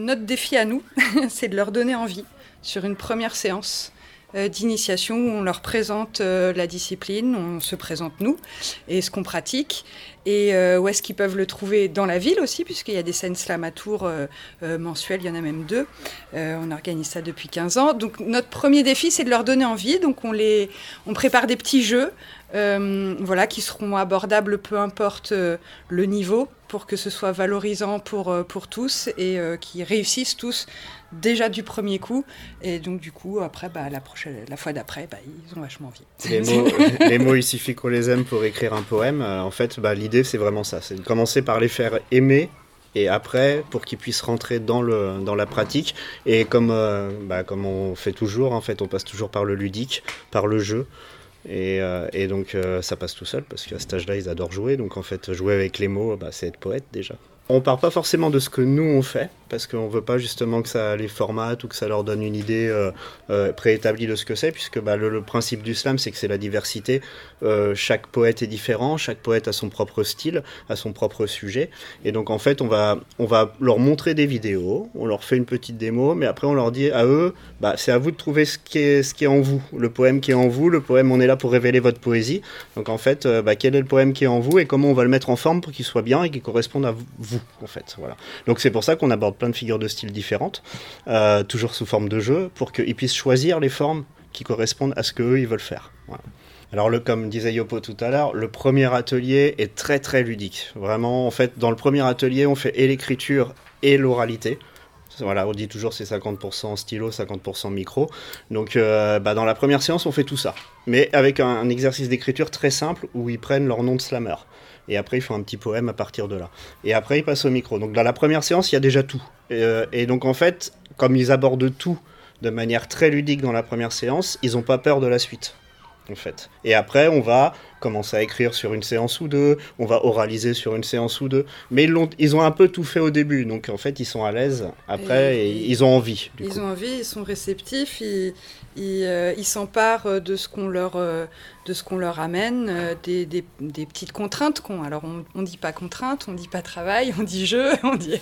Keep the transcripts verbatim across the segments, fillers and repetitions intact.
Notre défi à nous, c'est de leur donner envie sur une première séance euh, d'initiation où on leur présente euh, la discipline, on se présente nous et ce qu'on pratique et euh, où est-ce qu'ils peuvent le trouver dans la ville aussi, puisqu'il y a des scènes slam à Tours euh, euh, mensuelles, il y en a même deux. Euh, on organise ça depuis quinze ans. Donc notre premier défi, c'est de leur donner envie. Donc on, les, on prépare des petits jeux euh, voilà, qui seront abordables peu importe euh, le niveau, pour que ce soit valorisant pour, euh, pour tous et euh, qu'ils réussissent tous déjà du premier coup. Et donc du coup, après, bah, la, prochaine, la fois d'après, bah, ils ont vachement envie. Les mots, les mots, il suffit qu'on les aime pour écrire un poème. Euh, en fait, bah, l'idée, c'est vraiment ça. C'est de commencer par les faire aimer et après, pour qu'ils puissent rentrer dans, le, dans la pratique. Et comme, euh, bah, comme on fait toujours, en fait, on passe toujours par le ludique, par le jeu. Et, euh, et donc euh, ça passe tout seul parce qu'à cet âge-là ils adorent jouer, donc en fait jouer avec les mots, bah, c'est être poète déjà. On part pas forcément de ce que nous on fait parce qu'on veut pas justement que ça les formate ou que ça leur donne une idée euh, euh, préétablie de ce que c'est, puisque bah, le, le principe du slam c'est que c'est la diversité. Euh, chaque poète est différent, chaque poète a son propre style, a son propre sujet, et donc en fait on va, on va leur montrer des vidéos, on leur fait une petite démo, mais après on leur dit à eux, bah, c'est à vous de trouver ce qui est, ce qui est en vous, le poème qui est en vous. Le poème, on est là pour révéler votre poésie, donc en fait euh, bah, quel est le poème qui est en vous et comment on va le mettre en forme pour qu'il soit bien et qu'il corresponde à vous en fait. Voilà. Donc c'est pour ça qu'on aborde plein de figures de style différentes, euh, toujours sous forme de jeu, pour qu'ils puissent choisir les formes qui correspondent à ce qu'eux ils veulent faire. Voilà. Alors le, comme disait Yopo tout à l'heure, le premier atelier est très très ludique. Vraiment, en fait, dans le premier atelier, on fait et l'écriture et l'oralité. Voilà, on dit toujours c'est cinquante pour cent stylo, cinquante pour cent micro. Donc euh, bah, dans la première séance, on fait tout ça. Mais avec un, un exercice d'écriture très simple où ils prennent leur nom de slammer. Et après, ils font un petit poème à partir de là. Et après, ils passent au micro. Donc dans la première séance, il y a déjà tout. Et, euh, et donc en fait, comme ils abordent tout de manière très ludique dans la première séance, ils n'ont pas peur de la suite. En fait. Et après, on va commencer à écrire sur une séance ou deux, on va oraliser sur une séance ou deux, mais ils, l'ont, ils ont un peu tout fait au début, donc en fait, ils sont à l'aise après et, et ils ont envie. Du ils coup. ont envie, ils sont réceptifs, ils, ils, euh, ils s'emparent de ce qu'on leur, euh, de ce qu'on leur amène, euh, des, des, des petites contraintes qu'on... Alors, on ne dit pas contrainte, on ne dit pas travail, on dit jeu, on dit...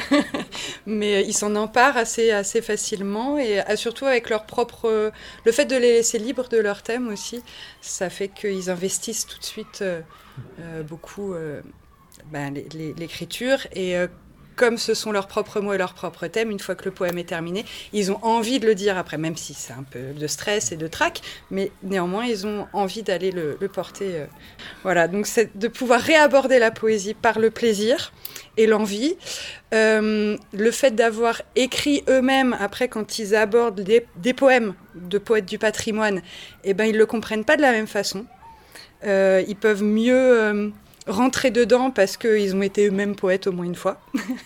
mais ils s'en emparent assez, assez facilement et euh, surtout avec leur propre... Euh, le fait de les laisser libres de leur thème aussi, ça fait qu'ils investissent tout de suite euh, euh, beaucoup euh, ben, les, les, l'écriture et euh, comme ce sont leurs propres mots et leurs propres thèmes, une fois que le poème est terminé, ils ont envie de le dire après, même si c'est un peu de stress et de trac, mais néanmoins ils ont envie d'aller le, le porter. Euh. Voilà, donc c'est de pouvoir réaborder la poésie par le plaisir et l'envie. Euh, le fait d'avoir écrit eux-mêmes, après quand ils abordent des, des poèmes de poètes du patrimoine, eh ben, ils ne le comprennent pas de la même façon. Euh, ils peuvent mieux euh, rentrer dedans parce qu'ils ont été eux-mêmes poètes au moins une fois.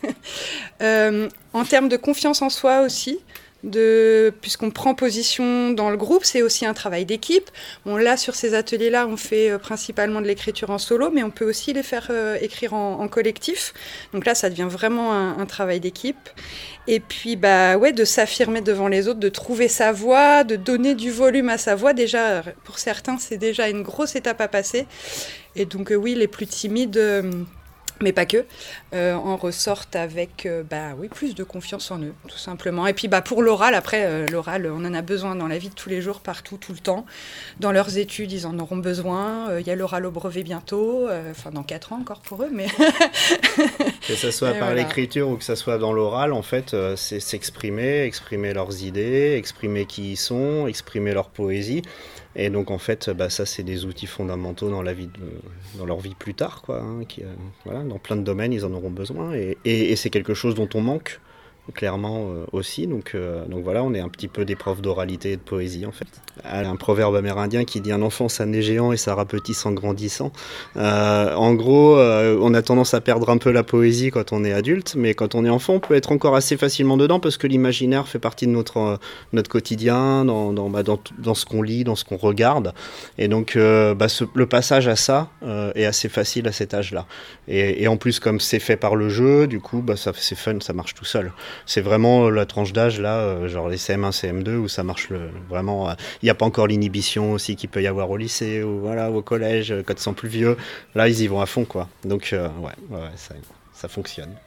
euh, en termes de confiance en soi aussi, de, puisqu'on prend position dans le groupe, c'est aussi un travail d'équipe. Bon, là, sur ces ateliers-là, on fait euh, principalement de l'écriture en solo, mais on peut aussi les faire euh, écrire en, en collectif. Donc là, ça devient vraiment un, un travail d'équipe. Et puis, bah, ouais, de s'affirmer devant les autres, de trouver sa voix, de donner du volume à sa voix. Déjà, pour certains, c'est déjà une grosse étape à passer. Et donc, euh, oui, les plus timides... Euh, mais pas que, euh, en ressortent avec euh, bah, oui, plus de confiance en eux, tout simplement. Et puis bah, pour l'oral, après, euh, l'oral, on en a besoin dans la vie de tous les jours, partout, tout le temps. Dans leurs études, ils en auront besoin. Il euh, y a l'oral au brevet bientôt, enfin euh, dans quatre ans encore pour eux. Mais que ce soit et par voilà. l'écriture ou que ce soit dans l'oral, en fait, euh, c'est s'exprimer, exprimer leurs idées, exprimer qui ils sont, exprimer leur poésie. Et donc en fait, bah, ça c'est des outils fondamentaux dans la vie, de, dans leur vie plus tard, quoi. Hein, qui, euh, voilà, dans plein de domaines, ils en auront besoin. Et, et, et c'est quelque chose dont on manque clairement euh, aussi. Donc, euh, donc voilà, on est un petit peu des profs d'oralité et de poésie en fait. Il y a un proverbe amérindien qui dit un enfant ça naît géant et ça rapetisse en grandissant. Euh, en gros, euh, on a tendance à perdre un peu la poésie quand on est adulte, mais quand on est enfant, on peut être encore assez facilement dedans parce que l'imaginaire fait partie de notre, euh, notre quotidien, dans, dans, bah, dans, dans ce qu'on lit, dans ce qu'on regarde. Et donc euh, bah, ce, le passage à ça euh, est assez facile à cet âge-là. Et, et en plus, comme c'est fait par le jeu, du coup, bah, ça, c'est fun, ça marche tout seul. C'est vraiment la tranche d'âge là, euh, genre les C M un, C M deux où ça marche le, vraiment. Il euh, n'y a pas encore l'inhibition aussi qu'il peut y avoir au lycée ou voilà au collège quand ils sont plus vieux. Là, ils y vont à fond quoi. Donc euh, ouais, ouais, ça, ça fonctionne.